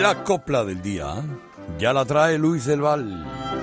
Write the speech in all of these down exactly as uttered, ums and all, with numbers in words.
La copla del día ya la trae Luis del Val.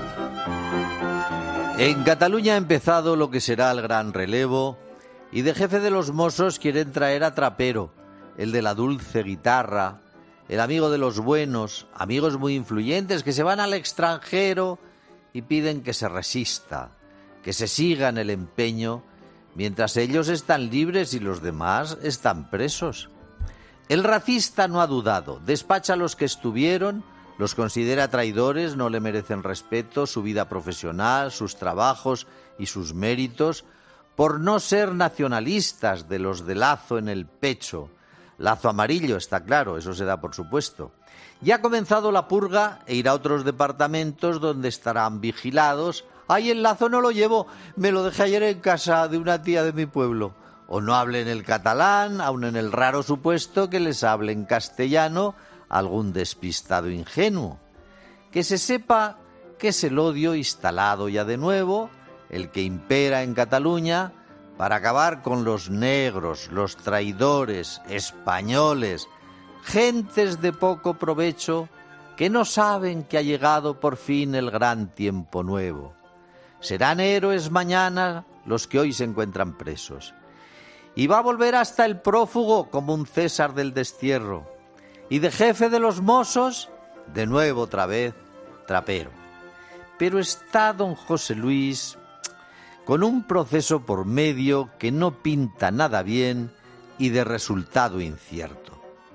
En Cataluña ha empezado lo que será el gran relevo y de jefe de los mozos quieren traer a Trapero, el de la dulce guitarra, el amigo de los buenos, amigos muy influyentes que se van al extranjero y piden que se resista, que se siga en el empeño, mientras ellos están libres y los demás están presos. El racista no ha dudado, despacha a los que estuvieron, los considera traidores, no le merecen respeto, su vida profesional, sus trabajos y sus méritos, por no ser nacionalistas de los de lazo en el pecho. Lazo amarillo, está claro, eso se da por supuesto. Ya ha comenzado la purga e irá a otros departamentos donde estarán vigilados. ¡Ay, el lazo no lo llevo! Me lo dejé ayer en casa de una tía de mi pueblo. O no hablen el catalán, aun en el raro supuesto que les hable en castellano algún despistado ingenuo. Que se sepa que es el odio instalado ya de nuevo, el que impera en Cataluña, para acabar con los negros, los traidores, españoles, gentes de poco provecho que no saben que ha llegado por fin el gran tiempo nuevo. Serán héroes mañana los que hoy se encuentran presos. Y va a volver hasta el prófugo como un César del destierro. Y de jefe de los mozos, de nuevo otra vez, Trapero. Pero está don José Luis con un proceso por medio que no pinta nada bien y de resultado incierto.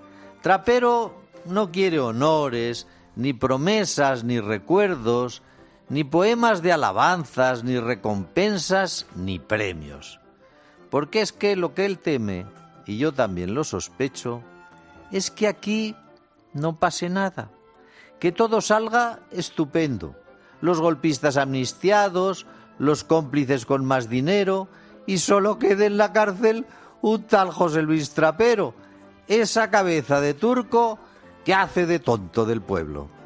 Trapero no quiere honores, ni promesas, ni recuerdos, ni poemas de alabanzas, ni recompensas, ni premios. Porque es que lo que él teme, y yo también lo sospecho, es que aquí no pase nada, que todo salga estupendo, los golpistas amnistiados, los cómplices con más dinero, y solo quede en la cárcel un tal José Luis Trapero, esa cabeza de turco que hace de tonto del pueblo.